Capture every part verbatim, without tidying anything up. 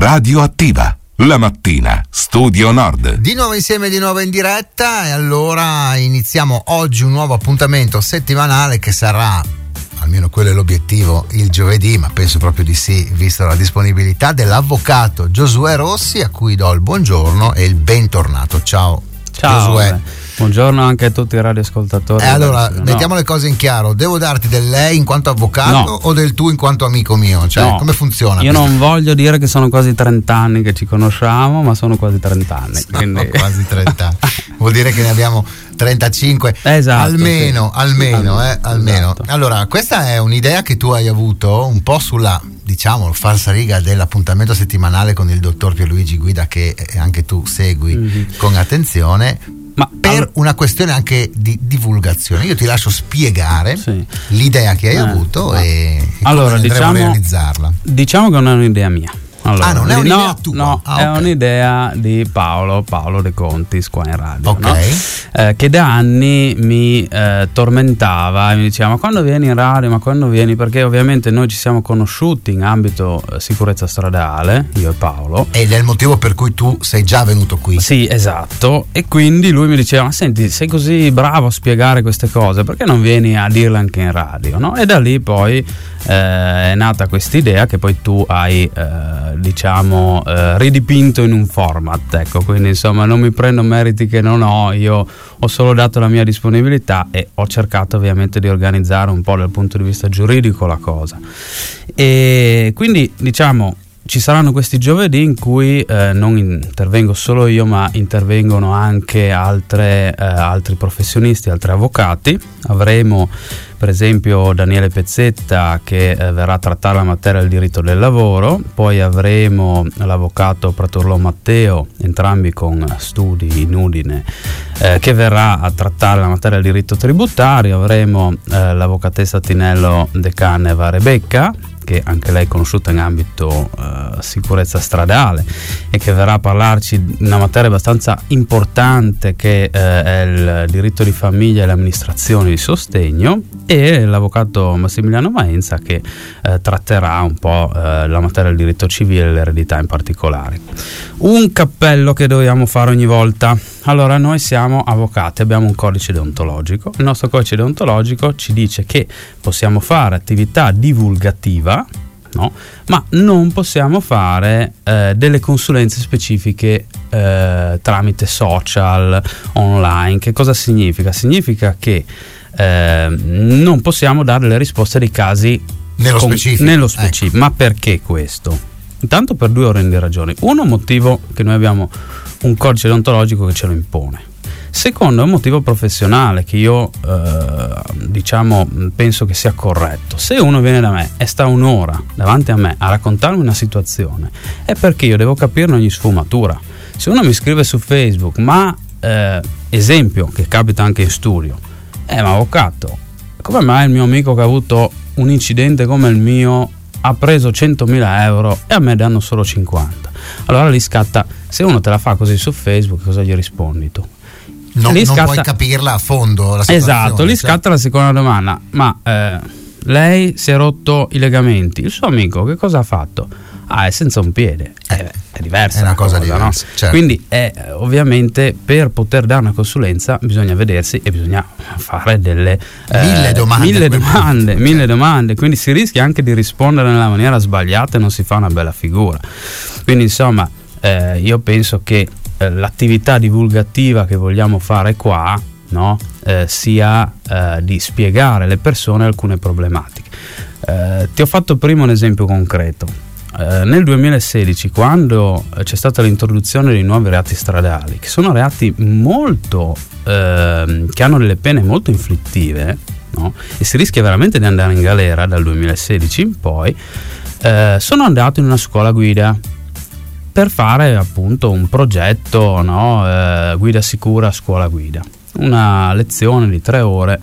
Radioattiva. La mattina, Studio Nord. Di nuovo insieme, di nuovo in diretta, e allora iniziamo oggi un nuovo appuntamento settimanale che sarà, almeno quello è l'obiettivo, il giovedì, ma penso proprio di sì, visto la disponibilità dell'avvocato Giosuè Rossi, a cui do il buongiorno e il bentornato. Ciao. Ciao. Giosuè. Buongiorno anche a tutti i radioascoltatori. E allora, no. mettiamo le cose in chiaro. Devo darti del lei in quanto avvocato no. o del tu in quanto amico mio? Cioè, no. come funziona? Io questa? non voglio dire che sono quasi trenta anni che ci conosciamo, ma sono quasi trenta anni. No, Quindi... quasi trenta. Vuol dire che ne abbiamo trentacinque. Esatto, almeno, sì. almeno, eh, almeno. Esatto. Allora, questa è un'idea che tu hai avuto un po' sulla, diciamo, falsariga dell'appuntamento settimanale con il dottor Pierluigi Guida, che anche tu segui mm-hmm. con attenzione. Ma per all... una questione anche di divulgazione, io ti lascio spiegare sì. l'idea che hai eh, avuto e, e allora, come diciamo, realizzarla. Diciamo che non è un'idea mia. Allora, ah, non è un'idea no, tua? No, ah, è okay. un'idea di Paolo, Paolo De Contis qua in radio, okay. no? eh, che da anni mi eh, tormentava e mi diceva: ma quando vieni in radio, ma quando vieni? Perché ovviamente noi ci siamo conosciuti in ambito eh, sicurezza stradale, io e Paolo. Ed è il motivo per cui tu sei già venuto qui. Sì, esatto. E quindi lui mi diceva: ma senti, sei così bravo a spiegare queste cose, perché non vieni a dirle anche in radio, no? E da lì poi eh, è nata questa idea che poi tu hai eh, diciamo eh, ridipinto in un format, ecco. Quindi insomma non mi prendo meriti che non ho, io ho solo dato la mia disponibilità e ho cercato ovviamente di organizzare un po' dal punto di vista giuridico la cosa, e quindi diciamo ci saranno questi giovedì in cui eh, non intervengo solo io, ma intervengono anche altre, eh, altri professionisti, altri avvocati. Avremo per esempio Daniele Pezzetta che eh, verrà a trattare la materia del diritto del lavoro, poi avremo l'avvocato Praturlo Matteo, entrambi con studi in Udine, eh, che verrà a trattare la materia del diritto tributario. Avremo eh, l'avvocatessa Tinello De Caneva Rebecca, che anche lei è conosciuta in ambito uh, sicurezza stradale e che verrà a parlarci di una materia abbastanza importante che uh, è il diritto di famiglia e l'amministrazione di sostegno, e l'avvocato Massimiliano Maenza che uh, tratterà un po' uh, la materia del diritto civile e l'eredità in particolare. Un cappello che dobbiamo fare ogni volta. Allora, noi siamo avvocati, abbiamo un codice deontologico. Il nostro codice deontologico ci dice che possiamo fare attività divulgativa, no? Ma non possiamo fare eh, delle consulenze specifiche eh, tramite social, online. Che cosa significa? Significa che eh, non possiamo dare le risposte dei casi nello con, specifico. Nello specifico. Ecco. Ma perché questo? Intanto per due ordini di ragioni. Uno, un motivo che noi abbiamo un codice deontologico che ce lo impone. Secondo, è un motivo professionale che io eh, diciamo penso che sia corretto. Se uno viene da me e sta un'ora davanti a me a raccontarmi una situazione, è perché io devo capirne ogni sfumatura. Se uno mi scrive su Facebook, ma eh, esempio che capita anche in studio, eh ma avvocato, come mai il mio amico che ha avuto un incidente come il mio ha preso centomila euro e a me danno solo cinquanta? Allora lì scatta, se uno te la fa così su Facebook, cosa gli rispondi tu? Non, non scatta, puoi capirla a fondo la situazione. Esatto, lì cioè. Scatta la seconda domanda: ma eh, lei si è rotto i legamenti, il suo amico che cosa ha fatto? Ah, è senza un piede. Eh, è diversa, è una cosa, cosa diversa, no? certo. Quindi è, ovviamente per poter dare una consulenza bisogna vedersi e bisogna fare delle eh, mille domande mille domande, mille domande, quindi si rischia anche di rispondere nella maniera sbagliata e non si fa una bella figura. Quindi insomma eh, io penso che eh, l'attività divulgativa che vogliamo fare qua, no, eh, sia eh, di spiegare alle persone alcune problematiche. Eh, ti ho fatto prima un esempio concreto. Eh, nel duemilasedici, quando c'è stata l'introduzione dei nuovi reati stradali, che sono reati molto eh, che hanno delle pene molto inflittive, no? E si rischia veramente di andare in galera dal duemilasedici in poi, eh, sono andato in una scuola guida per fare appunto un progetto, no? eh, guida sicura scuola guida, una lezione di tre ore,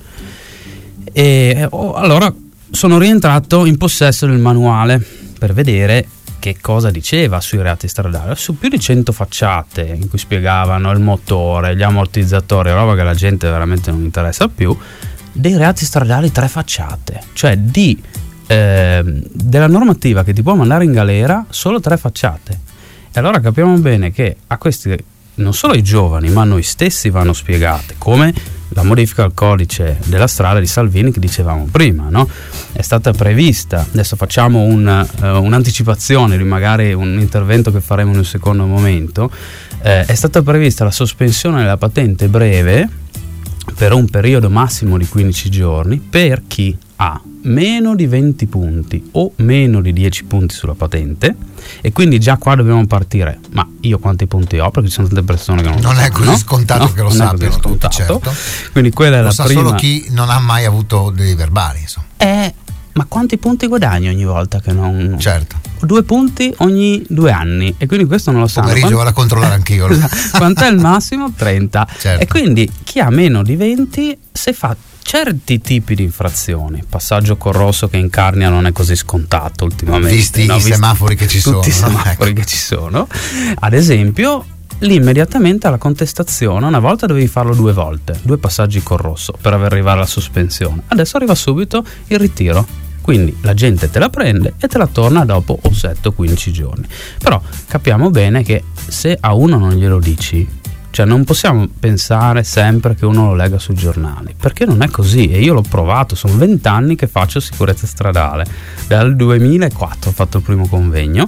e oh, allora sono rientrato in possesso del manuale per vedere che cosa diceva sui reati stradali. Su più di cento facciate in cui spiegavano il motore, gli ammortizzatori, roba che la gente veramente non interessa più, dei reati stradali tre facciate, cioè di eh, della normativa che ti può mandare in galera solo tre facciate. E allora capiamo bene che a questi, non solo i giovani, ma noi stessi vanno spiegate, come la modifica al codice della strada di Salvini che dicevamo prima, no? È stata prevista, adesso facciamo un, uh, un'anticipazione di magari un intervento che faremo in un secondo momento, eh, è stata prevista la sospensione della patente breve per un periodo massimo di quindici giorni per chi ha meno di venti punti o meno di dieci punti sulla patente, e quindi già qua dobbiamo partire. Ma io quanti punti ho? Perché ci sono tante persone che non, non lo è sanno, così scontato no? che lo non sappiano tutti, certo. Quindi quella è lo la sa prima. Solo chi non ha mai avuto dei verbali, insomma. Eh, ma quanti punti guadagni ogni volta che non... Certo. Due punti ogni due anni, e quindi questo non lo sanno. Pomeriggio vado a controllare anch'io. Quant'è il massimo? trenta. Certo. E quindi chi ha meno di venti, se fa certi tipi di infrazioni, passaggio col rosso che in Carnia non è così scontato ultimamente, visti no? i Visti semafori che ci sono, tutti i semafori ecco. che ci sono, ad esempio, lì immediatamente alla contestazione, una volta dovevi farlo due volte, due passaggi col rosso per arrivare alla sospensione, adesso arriva subito il ritiro, quindi la gente te la prende e te la torna dopo o sette o quindici giorni. Però capiamo bene che se a uno non glielo dici, cioè non possiamo pensare sempre che uno lo legga sui giornali, perché non è così, e io l'ho provato, sono vent'anni che faccio sicurezza stradale, dal duemilaquattro ho fatto il primo convegno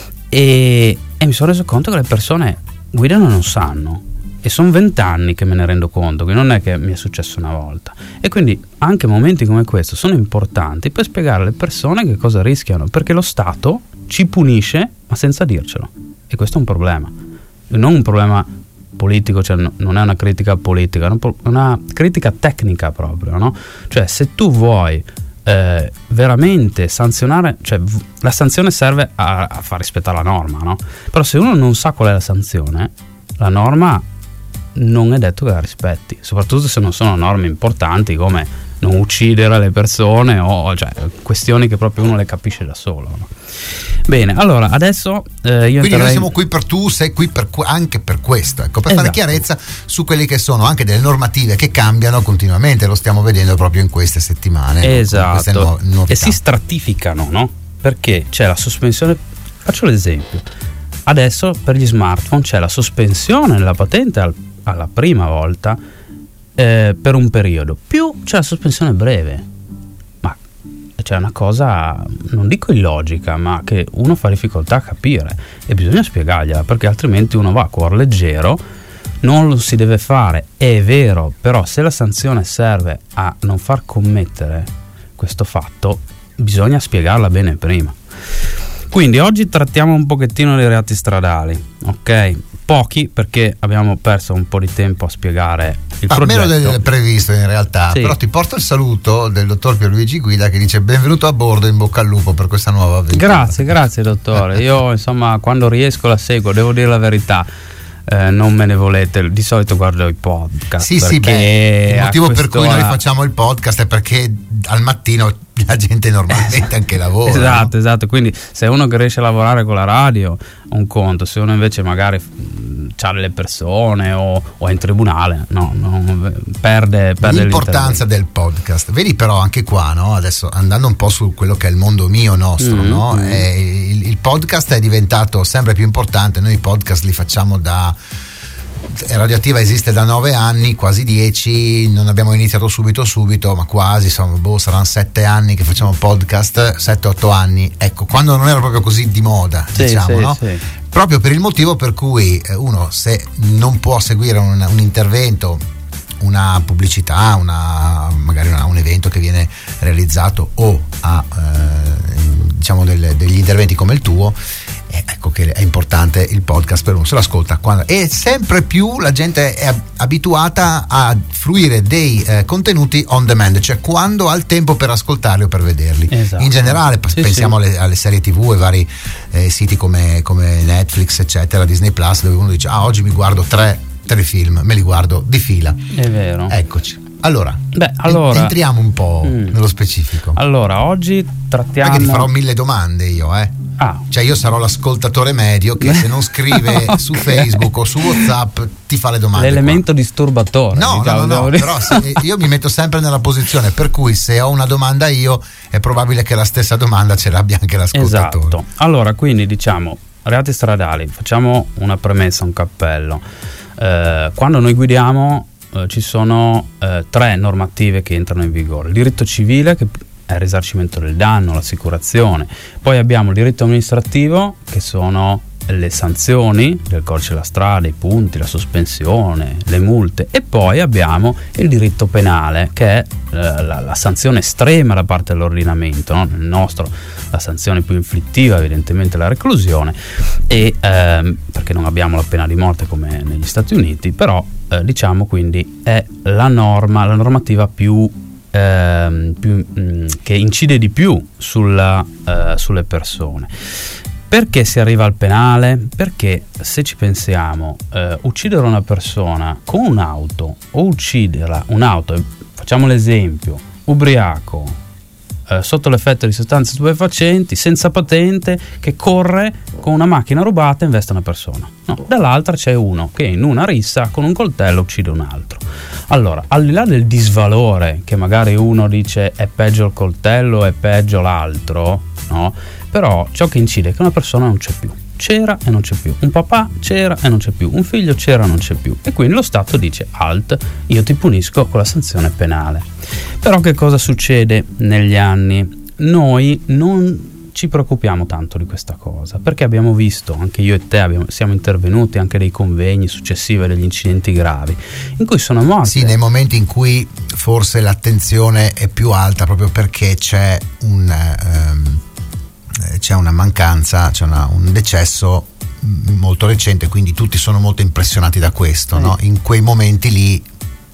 e, e mi sono reso conto che le persone guidano e non sanno, e sono vent'anni che me ne rendo conto, che non è che mi è successo una volta, e quindi anche momenti come questo sono importanti per spiegare alle persone che cosa rischiano, perché lo Stato ci punisce ma senza dircelo, e questo è un problema, non un problema politico, cioè no, non è una critica politica, è una, una critica tecnica proprio, no? Cioè se tu vuoi eh, veramente sanzionare, cioè v- la sanzione serve a, a far rispettare la norma, no? Però se uno non sa qual è la sanzione, la norma non è detto che la rispetti, soprattutto se non sono norme importanti come non uccidere le persone o cioè questioni che proprio uno le capisce da solo, no? Bene, allora adesso eh, io quindi entrerei... noi siamo qui per tu, sei qui per, anche per questo, ecco, per esatto. fare chiarezza su quelle che sono anche delle normative che cambiano continuamente, lo stiamo vedendo proprio in queste settimane, esatto, no? nu- e si stratificano, no? Perché c'è la sospensione, faccio l'esempio, adesso per gli smartphone c'è la sospensione della patente al, alla prima volta eh, per un periodo, più c'è la sospensione breve, ma c'è una cosa, non dico illogica, ma che uno fa difficoltà a capire, e bisogna spiegargliela, perché altrimenti uno va a cuor leggero, non lo si deve fare, è vero, però se la sanzione serve a non far commettere questo fatto, bisogna spiegarla bene prima. Quindi oggi trattiamo un pochettino dei reati stradali, ok? Pochi, perché abbiamo perso un po' di tempo a spiegare il ah, progetto. meno del previsto in realtà, sì. Però ti porto il saluto del dottor Pierluigi Guida che dice benvenuto a bordo, in bocca al lupo per questa nuova avventura. Grazie, grazie dottore, io insomma quando riesco la seguo, devo dire la verità. Eh, non me ne volete, di solito guardo i podcast. Sì, sì, beh, il motivo per cui noi facciamo il podcast è perché al mattino la gente normalmente anche lavora. Esatto, no? esatto, quindi se uno che riesce a lavorare con la radio un conto, se uno invece magari c'ha delle persone o, o è in tribunale, no, no perde, perde l'importanza del podcast. Vedi però anche qua, no? Adesso andando un po' su quello che è il mondo mio nostro, mm-hmm. no? È, il, il podcast è diventato sempre più importante, noi i podcast li facciamo da Radioattiva esiste da nove anni, quasi dieci, non abbiamo iniziato subito subito, ma quasi, insomma, boh, saranno sette anni che facciamo podcast, sette otto anni, ecco, quando non era proprio così di moda, sì, diciamo, sì, no? Sì. Proprio per il motivo per cui uno, se non può seguire un, un intervento, una pubblicità, una, magari una, un evento che viene realizzato o a eh, diciamo del, degli interventi come il tuo, eh, ecco che è importante il podcast per uno, se lo ascolta quando, e sempre più la gente è abituata a fruire dei eh, contenuti on demand, cioè quando ha il tempo per ascoltarli o per vederli. Esatto. In generale sì, pensiamo sì. Alle, alle serie tv e vari eh, siti come, come Netflix eccetera, Disney Plus, dove uno dice ah oggi mi guardo tre tre film, me li guardo di fila. È vero. Eccoci. Allora, Beh, allora entriamo un po' mm. nello specifico. Allora, oggi trattiamo. Perché ti farò mille domande io, eh. Ah. Cioè io sarò l'ascoltatore medio che se non scrive su Facebook o su WhatsApp ti fa le domande. L'elemento qua. disturbatore. No, diciamo, no, no, no però se, io mi metto sempre nella posizione per cui se ho una domanda io è probabile che la stessa domanda ce l'abbia anche l'ascoltatore. Esatto. Allora, quindi diciamo reati stradali, facciamo una premessa, un cappello. Eh, quando noi guidiamo eh, ci sono eh, tre normative che entrano in vigore: il diritto civile, che è il risarcimento del danno, l'assicurazione, poi abbiamo il diritto amministrativo, che sono le sanzioni del codice della strada, i punti, la sospensione, le multe, e poi abbiamo il diritto penale, che è eh, la, la sanzione estrema da parte dell'ordinamento, no? Nel nostro la sanzione più inflittiva evidentemente è la reclusione, e ehm, perché non abbiamo la pena di morte come negli Stati Uniti, però eh, diciamo quindi è la norma, la normativa più ehm, più, mh, che incide di più sulla, eh, sulle persone. Perché si arriva al penale? Perché se ci pensiamo, eh, uccidere una persona con un'auto o ucciderla, un'auto, facciamo l'esempio, ubriaco, eh, sotto l'effetto di sostanze stupefacenti, senza patente, che corre con una macchina rubata e investe una persona. No, dall'altra c'è uno che in una rissa con un coltello uccide un altro. Allora, al di là del disvalore, che magari uno dice è peggio il coltello, è peggio l'altro, no? Però ciò che incide è che una persona non c'è più, c'era e non c'è più, un papà c'era e non c'è più, un figlio c'era e non c'è più, e quindi lo Stato dice alt, io ti punisco con la sanzione penale. Però che cosa succede negli anni? Noi non ci preoccupiamo tanto di questa cosa, perché abbiamo visto, anche io e te abbiamo, siamo intervenuti anche dei convegni successivi degli incidenti gravi in cui sono morti. Sì, nei momenti in cui forse l'attenzione è più alta, proprio perché c'è un um, c'è una mancanza, c'è una, un decesso molto recente, quindi tutti sono molto impressionati da questo, no? In quei momenti lì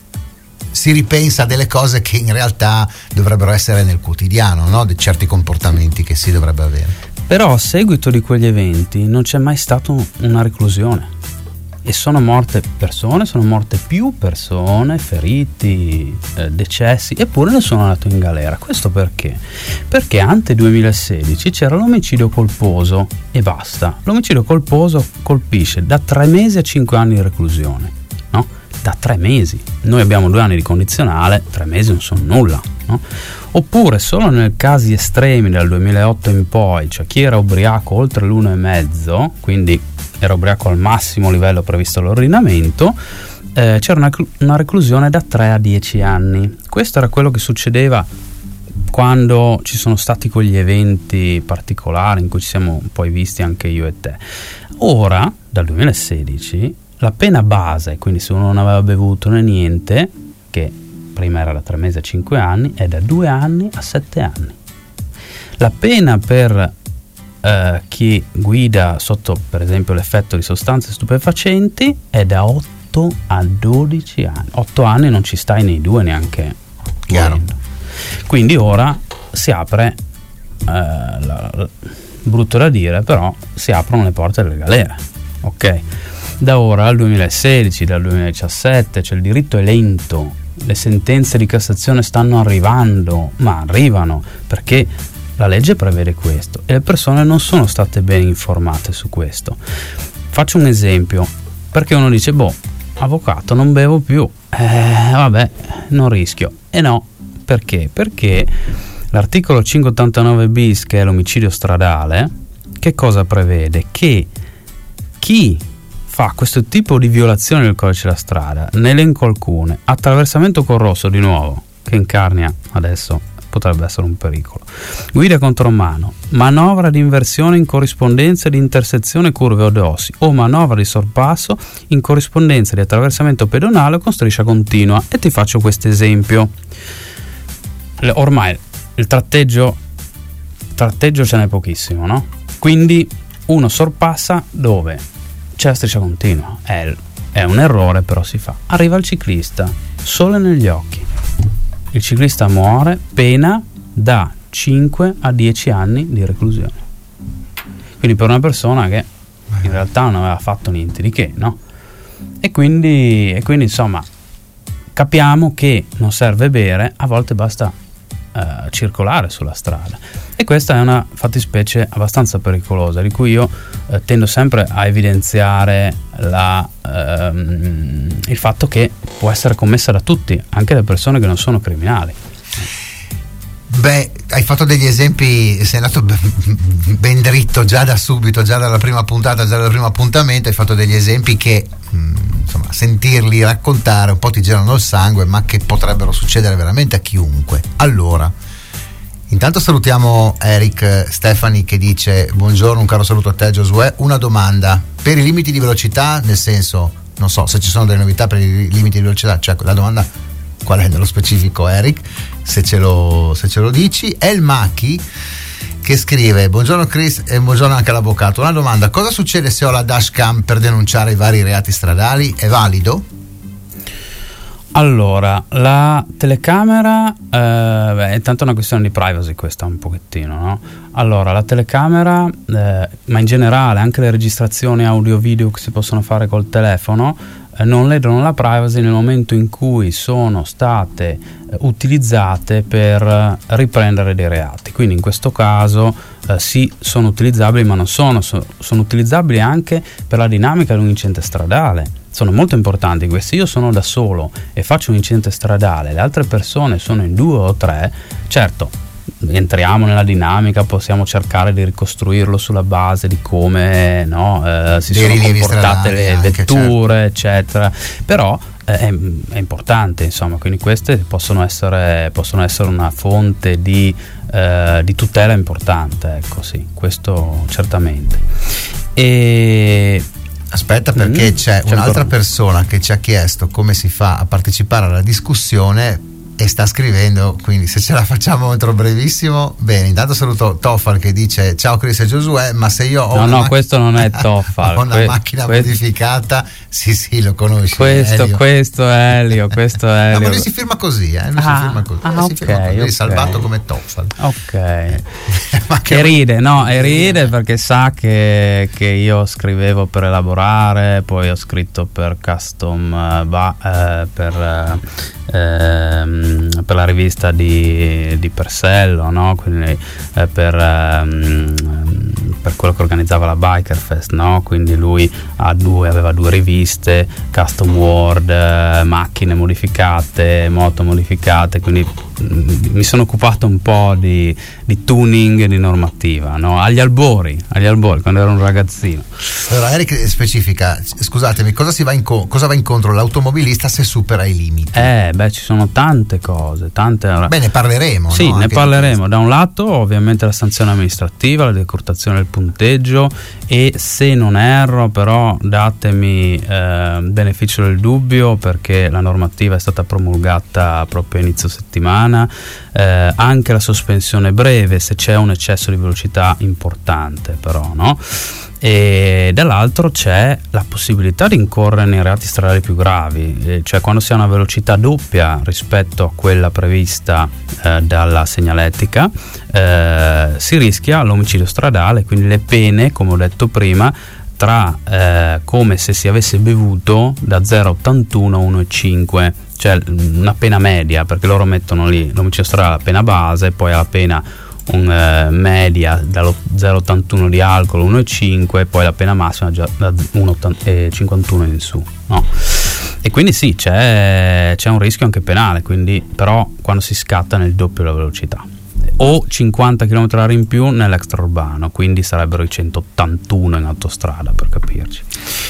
si ripensa a delle cose che in realtà dovrebbero essere nel quotidiano, no? Di certi comportamenti che si dovrebbe avere. Però a seguito di quegli eventi non c'è mai stata una reclusione, e sono morte persone, sono morte più persone, feriti, eh, decessi, eppure ne sono andato in galera. Questo perché? Perché ante duemilasedici c'era l'omicidio colposo e basta. L'omicidio colposo colpisce da tre mesi a cinque anni di reclusione, no? Da tre mesi. Noi abbiamo due anni di condizionale, tre mesi non sono nulla, no? Oppure solo nei casi estremi dal duemilaotto in poi, cioè chi era ubriaco oltre l'uno e mezzo, quindi era ubriaco al massimo livello previsto all'ordinamento, eh, c'era una, una reclusione da tre a dieci anni. Questo era quello che succedeva quando ci sono stati quegli eventi particolari in cui ci siamo poi visti anche io e te. Ora, dal duemilasedici, la pena base, quindi se uno non aveva bevuto né niente, che prima era da tre mesi a cinque anni, è da due anni a sette anni. La pena per Uh, chi guida sotto per esempio l'effetto di sostanze stupefacenti è da otto a dodici anni. otto anni non ci stai nei due neanche. Chiaro. Quindi ora si apre uh, la, la, brutto da dire, però si aprono le porte delle galere, ok? Da ora al duemilasedici, dal duemiladiciassette, cioè il diritto è lento, le sentenze di Cassazione stanno arrivando, ma arrivano perché la legge prevede questo e le persone non sono state ben informate su questo. Faccio un esempio, perché uno dice boh, avvocato, non bevo più, eh, vabbè, non rischio. E no, perché? Perché l'articolo cinquecentottantanove bis, che è l'omicidio stradale, che cosa prevede? Che chi fa questo tipo di violazione del codice della strada, ne elenco alcune: attraversamento col rosso, di nuovo, che in Carnia adesso potrebbe essere un pericolo, guida contromano, manovra di inversione in corrispondenza di intersezione curve o dossi, o manovra di sorpasso in corrispondenza di attraversamento pedonale con striscia continua. E ti faccio questo esempio. Ormai il tratteggio tratteggio ce n'è pochissimo, no? Quindi uno sorpassa dove c'è la striscia continua, è, è un errore, però si fa. Arriva il ciclista, sole negli occhi, il ciclista muore, pena da cinque a dieci anni di reclusione. Quindi per una persona che in realtà non aveva fatto niente di che, no? E quindi, e quindi insomma capiamo che non serve bere, a volte basta eh, circolare sulla strada, e questa è una fattispecie abbastanza pericolosa, di cui io eh, tendo sempre a evidenziare la, ehm, il fatto che può essere commessa da tutti, anche da persone che non sono criminali. Beh, hai fatto degli esempi, sei andato ben dritto già da subito, già dalla prima puntata, già dal primo appuntamento, hai fatto degli esempi che insomma sentirli raccontare un po' ti gelano il sangue, ma che potrebbero succedere veramente a chiunque. Allora, intanto salutiamo Eric Stefani che dice: buongiorno, un caro saluto a te Giosuè, una domanda per i limiti di velocità, nel senso, non so se ci sono delle novità per i limiti di velocità, cioè la domanda qual è nello specifico, Eric, se ce lo, se ce lo dici. È il Macchi che scrive: buongiorno Chris e buongiorno anche all'avvocato, una domanda: cosa succede se ho la dashcam per denunciare i vari reati stradali? È valido? Allora, la telecamera, eh, beh, è tanto una questione di privacy questa un pochettino, no? Allora, la telecamera, eh, ma in generale anche le registrazioni audio-video che si possono fare col telefono, eh, non ledono la privacy nel momento in cui sono state eh, utilizzate per riprendere dei reati. Quindi in questo caso eh, sì, sono utilizzabili, ma non sono, so, sono utilizzabili anche per la dinamica di un incidente stradale. Sono molto importanti questi. Io sono da solo e faccio un incidente stradale, le altre persone sono in due o tre, certo entriamo nella dinamica, possiamo cercare di ricostruirlo sulla base di come no, eh, si sono comportate le anche, vetture, certo, eccetera, però eh, è, è importante, insomma, quindi queste possono essere, possono essere una fonte di, eh, di tutela importante, ecco, sì, questo certamente. E aspetta, perché mm, c'è, c'è un'altra ancora persona che ci ha chiesto come si fa a partecipare alla discussione e sta scrivendo, quindi se ce la facciamo entro brevissimo. Bene, intanto saluto Tofal che dice: ciao Chris e Giosuè, ma se io ho no una no mac- questo non è Tofal, ho una que- macchina que- modificata, sì sì lo conosci, questo Elio. questo è Elio questo è Elio. No, ma lui si firma così, eh? lui ah, si firma così, ah, si okay, firma così, okay. salvato come Tofal, ok. ma che e ride, no, e ride perché sa che, che io scrivevo per elaborare, poi ho scritto per Custom uh, ba, uh, per uh, Ehm, per la rivista di, di Persello, no? Quindi eh, per, ehm, per quello che organizzava la Bikerfest, no? Quindi lui ha due, aveva due riviste, Custom World, eh, macchine modificate, moto modificate, quindi mh, mi sono occupato un po' di, di tuning e di normativa, no? agli albori, agli albori quando ero un ragazzino. Allora Eric specifica, scusatemi, cosa, si va, inco- cosa va incontro l'automobilista se supera i limiti? Eh beh, ci sono tante cose, tante. Beh, ne parleremo. Sì, no? ne Anche parleremo. Da un lato ovviamente la sanzione amministrativa, la decurtazione del punteggio, e se non erro però datemi eh, beneficio del dubbio perché la normativa è stata promulgata proprio a inizio settimana, eh, anche la sospensione breve se c'è un eccesso di velocità importante, però, no? E dall'altro c'è la possibilità di incorrere nei reati stradali più gravi, eh, cioè quando si ha una velocità doppia rispetto a quella prevista eh, dalla segnaletica, eh, si rischia l'omicidio stradale, quindi le pene, come ho detto prima, tra eh, come se si avesse bevuto da zero virgola ottantuno a uno virgola cinque, cioè una pena media, perché loro mettono lì l'omicidio stradale alla pena base, poi alla pena un eh, media dallo zero virgola ottantuno di alcol, uno virgola cinque, e poi la pena massima già da uno virgola cinquantuno in su, no? E quindi sì, c'è, c'è un rischio anche penale, quindi però quando si scatta nel doppio della velocità, o cinquanta chilometri orari in più nell'extraurbano, quindi sarebbero i centottantuno in autostrada, per capirci.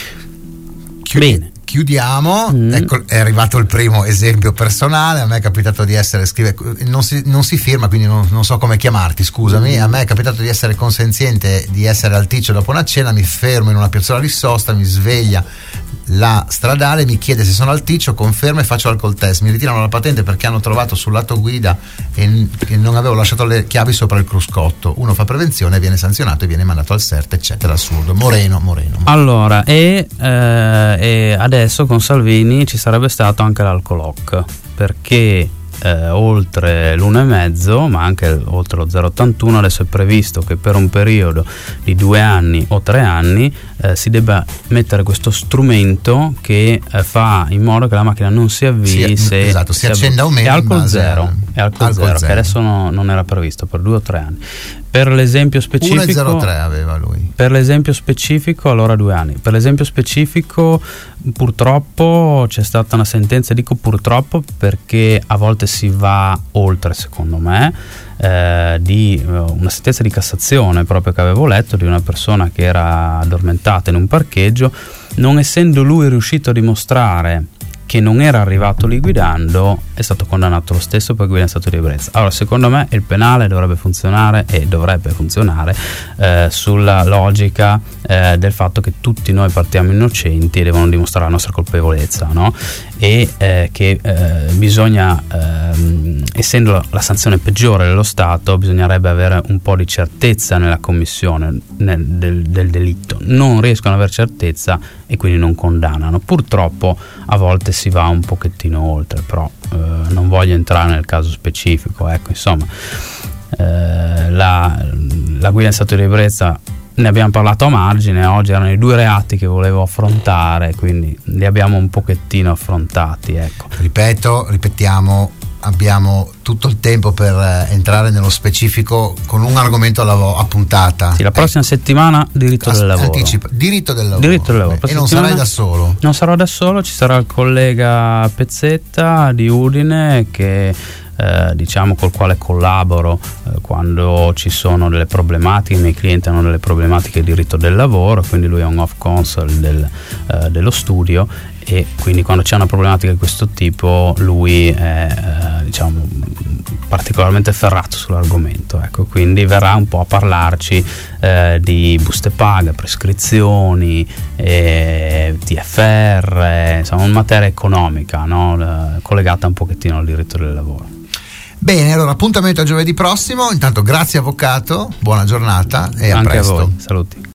Chiudi- Bene. Chiudiamo, mm. ecco, è arrivato il primo esempio personale. A me è capitato di essere, scrive, non si, non si firma, quindi non, non so come chiamarti, scusami. A me è capitato di essere consenziente di essere al Ticcio dopo una cena, mi fermo in una piazzola di sosta, mi sveglia la stradale, mi chiede se sono al Ticcio, confermo e faccio l'alcol test, mi ritirano la patente perché hanno trovato sul lato guida e, e non avevo lasciato le chiavi sopra il cruscotto. Uno fa prevenzione, viene sanzionato e viene mandato al S E R T, eccetera. Assurdo. Moreno, Moreno. Moreno. Allora, e, eh, e adesso con Salvini ci sarebbe stato anche l'alcolock, perché eh, oltre l'uno e mezzo, ma anche oltre lo zero virgola ottantuno, adesso è previsto che per un periodo di due anni o tre anni eh, si debba mettere questo strumento che eh, fa in modo che la macchina non si avvii, sì, se esatto, si, si accenda o meno. È alcol zero, e alcol, alcol zero, zero, che adesso no, non era previsto per due o tre anni. Per l'esempio specifico, uno virgola zero tre aveva lui. Per l'esempio specifico, allora due anni. Per l'esempio specifico, purtroppo c'è stata una sentenza, dico purtroppo perché a volte si va oltre, secondo me, eh, di una sentenza di Cassazione proprio che avevo letto, di una persona che era addormentata in un parcheggio, non essendo lui riuscito a dimostrare che non era arrivato lì guidando, è stato condannato lo stesso per guida in stato di ebbrezza. Allora, secondo me il penale dovrebbe funzionare e dovrebbe funzionare eh, sulla logica eh, del fatto che tutti noi partiamo innocenti e devono dimostrare la nostra colpevolezza, no? E eh, che eh, bisogna, eh, essendo la sanzione peggiore dello Stato, bisognerebbe avere un po' di certezza nella commissione nel, del, del delitto. Non riescono ad avere certezza e quindi non condannano. Purtroppo a volte si va un pochettino oltre, però eh, non voglio entrare nel caso specifico, ecco, insomma, eh, la, la guida in stato di ebbrezza ne abbiamo parlato a margine, oggi erano i due reati che volevo affrontare, quindi li abbiamo un pochettino affrontati, ecco. Ripeto, ripetiamo, abbiamo tutto il tempo per entrare nello specifico con un argomento alla vo- a puntata. Sì, la prossima ecco. settimana diritto As- del lavoro. Anticipa, diritto del lavoro. Diritto del lavoro. E non sarai da solo? Non sarò da solo, ci sarà il collega Pezzetta di Udine che Eh, diciamo col quale collaboro eh, quando ci sono delle problematiche, i miei clienti hanno delle problematiche di diritto del lavoro, quindi lui è un off counsel del, eh, dello studio, e quindi quando c'è una problematica di questo tipo lui è eh, diciamo particolarmente ferrato sull'argomento, ecco, quindi verrà un po' a parlarci eh, di buste paga, prescrizioni, eh, T F R, eh, insomma una materia economica, no? eh, collegata un pochettino al diritto del lavoro. Bene, allora appuntamento a giovedì prossimo. Intanto grazie avvocato, buona giornata e a Anche presto. a voi, saluti.